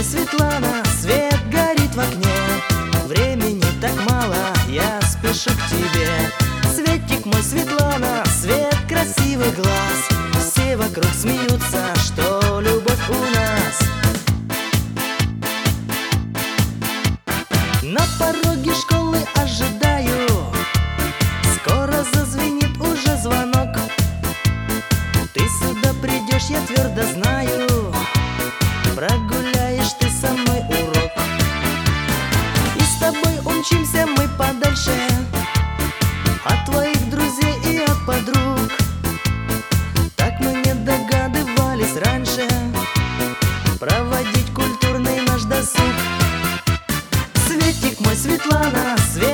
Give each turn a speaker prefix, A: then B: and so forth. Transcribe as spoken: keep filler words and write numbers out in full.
A: Светлана, свет горит в окне. Времени так мало, я спешу к тебе. Светик мой, Светлана, свет красивых глаз. Все вокруг смеются, что любовь у нас. На пороге школы ожидаю, скоро зазвенит уже звонок. Ты сюда придешь, я твердо знаю.